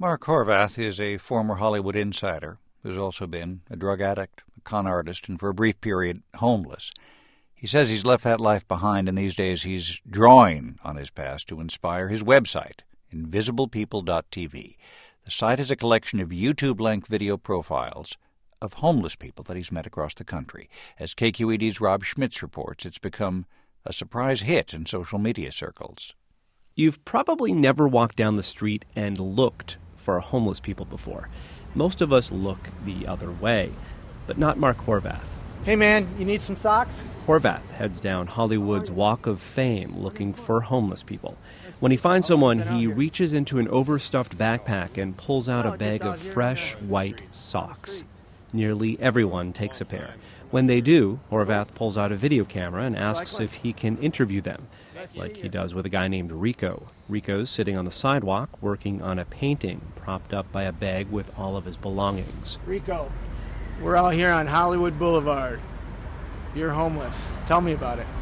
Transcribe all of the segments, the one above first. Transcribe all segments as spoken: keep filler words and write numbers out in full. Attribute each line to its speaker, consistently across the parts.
Speaker 1: Mark Horvath is a former Hollywood insider who's also been a drug addict, a con artist, and for a brief period, homeless. He says he's left that life behind, and these days he's drawing on his past to inspire his website, invisible people dot t v. The site is a collection of YouTube-length video profiles of homeless people that he's met across the country. As K Q E D's Rob Schmitz reports, it's become a surprise hit in social media circles.
Speaker 2: You've probably never walked down the street and looked for homeless people before. Most of us look the other way, but not Mark Horvath.
Speaker 3: Hey man, you need some socks?
Speaker 2: Horvath heads down Hollywood's Walk of Fame looking for homeless people. When he finds someone, he reaches into an overstuffed backpack and pulls out a bag of fresh white socks. Nearly everyone takes a pair. When they do, Horvath pulls out a video camera and asks if he can interview them, like he does with a guy named Rico. Rico's sitting on the sidewalk working on a painting propped up by a bag with all of his belongings.
Speaker 3: Rico, we're out here on Hollywood Boulevard. You're homeless. Tell me about it.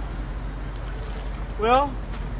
Speaker 4: Well,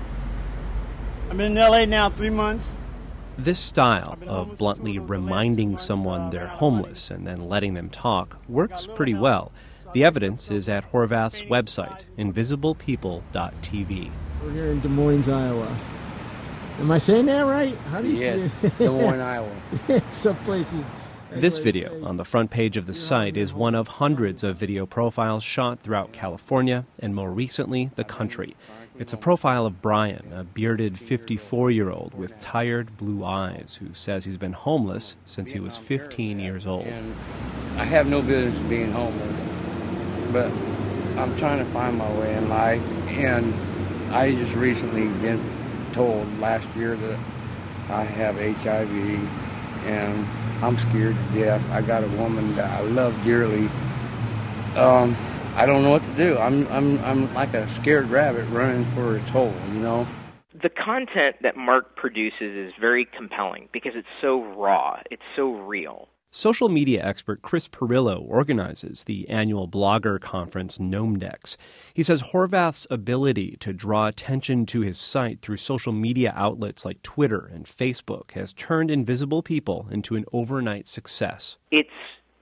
Speaker 4: I'm in L A now three months.
Speaker 2: This style of bluntly reminding someone they're homeless and then letting them talk works pretty well. The evidence is at Horvath's website, invisible people dot t v.
Speaker 3: We're here in Des Moines, Iowa. Am I saying that right? How do you
Speaker 5: yes,
Speaker 3: say it?
Speaker 5: Des Moines, Iowa.
Speaker 3: Some places.
Speaker 2: This video on the front page of the site is one of hundreds of video profiles shot throughout California and more recently the country. It's a profile of Brian, a bearded fifty-four-year-old with tired blue eyes who says he's been homeless since he was fifteen years old.
Speaker 5: And I have no business being homeless, but I'm trying to find my way in life, and I just recently been told last year that I have H I V, and I'm scared to death. I got a woman that I love dearly. Um, I don't know what to do. I'm I'm I'm like a scared rabbit running for its hole, you know.
Speaker 6: The content that Mark produces is very compelling because it's so raw, it's so real.
Speaker 2: Social media expert Chris Pirillo organizes the annual blogger conference Gnomedex. He says Horvath's ability to draw attention to his site through social media outlets like Twitter and Facebook has turned Invisible People into an overnight success.
Speaker 6: It's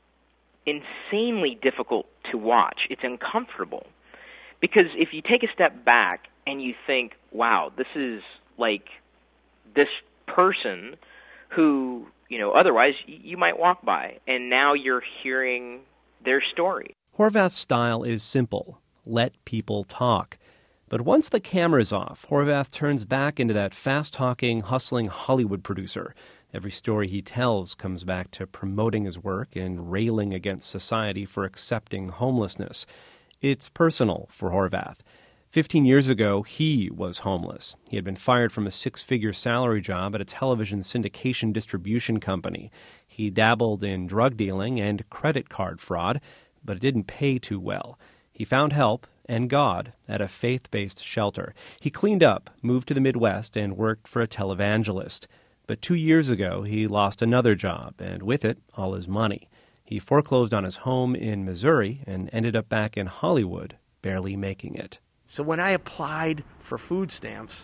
Speaker 6: insanely difficult to watch. It's uncomfortable. Because if you take a step back and you think, wow, this is like this person who, you know, otherwise you might walk by, and now you're hearing their story.
Speaker 2: Horvath's style is simple. Let people talk. But once the camera's off, Horvath turns back into that fast-talking, hustling Hollywood producer. Every story he tells comes back to promoting his work and railing against society for accepting homelessness. It's personal for Horvath. Fifteen years ago, he was homeless. He had been fired from a six-figure salary job at a television syndication distribution company. He dabbled in drug dealing and credit card fraud, but it didn't pay too well. He found help and God at a faith-based shelter. He cleaned up, moved to the Midwest, and worked for a televangelist. But two years ago, he lost another job, and with it, all his money. He foreclosed on his home in Missouri and ended up back in Hollywood, barely making it.
Speaker 3: So when I applied for food stamps,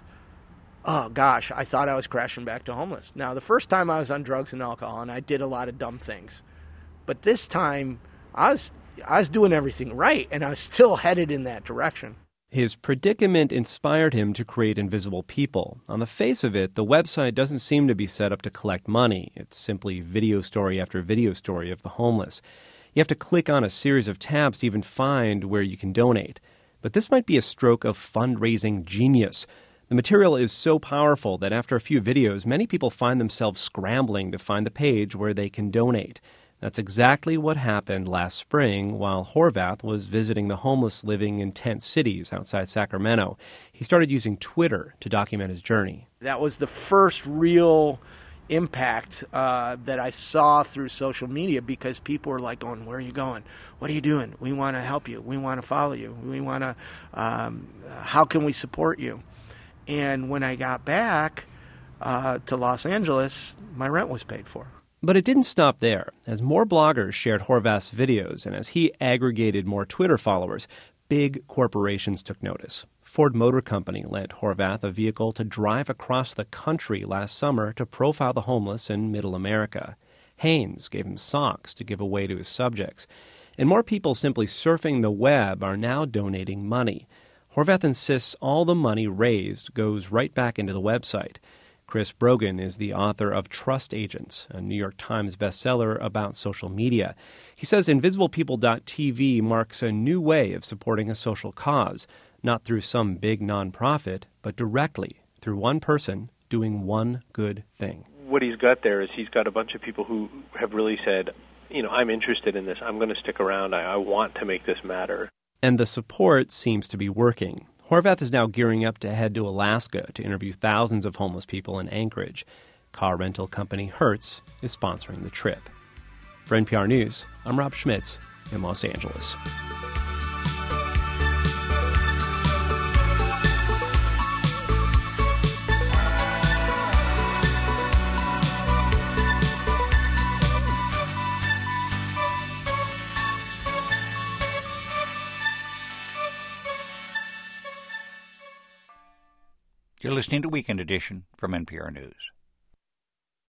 Speaker 3: oh gosh, I thought I was crashing back to homeless. Now, the first time I was on drugs and alcohol, and I did a lot of dumb things. But this time, I was I was doing everything right, and I was still headed in that direction.
Speaker 2: His predicament inspired him to create Invisible People. On the face of it, the website doesn't seem to be set up to collect money. It's simply video story after video story of the homeless. You have to click on a series of tabs to even find where you can donate. But this might be a stroke of fundraising genius. The material is so powerful that after a few videos, many people find themselves scrambling to find the page where they can donate. That's exactly what happened last spring while Horvath was visiting the homeless living in tent cities outside Sacramento. He started using Twitter to document his journey.
Speaker 3: That was the first real impact uh, that I saw through social media because people were like going, where are you going? What are you doing? We want to help you. We want to follow you. We want to, um, how can we support you? And when I got back uh, to Los Angeles, my rent was paid for.
Speaker 2: But it didn't stop there. As more bloggers shared Horvath's videos and as he aggregated more Twitter followers, big corporations took notice. Ford Motor Company lent Horvath a vehicle to drive across the country last summer to profile the homeless in Middle America. Haynes gave him socks to give away to his subjects. And more people simply surfing the web are now donating money. Horvath insists all the money raised goes right back into the website. Chris Brogan is the author of Trust Agents, a New York Times bestseller about social media. He says invisible people dot t v marks a new way of supporting a social cause, not through some big nonprofit, but directly through one person doing one good thing.
Speaker 7: What he's got there is he's got a bunch of people who have really said, you know, I'm interested in this. I'm going to stick around. I, I want to make this matter.
Speaker 2: And the support seems to be working. Horvath is now gearing up to head to Alaska to interview thousands of homeless people in Anchorage. Car rental company Hertz is sponsoring the trip. For N P R News, I'm Rob Schmitz in Los Angeles.
Speaker 1: You're listening to Weekend Edition from N P R News.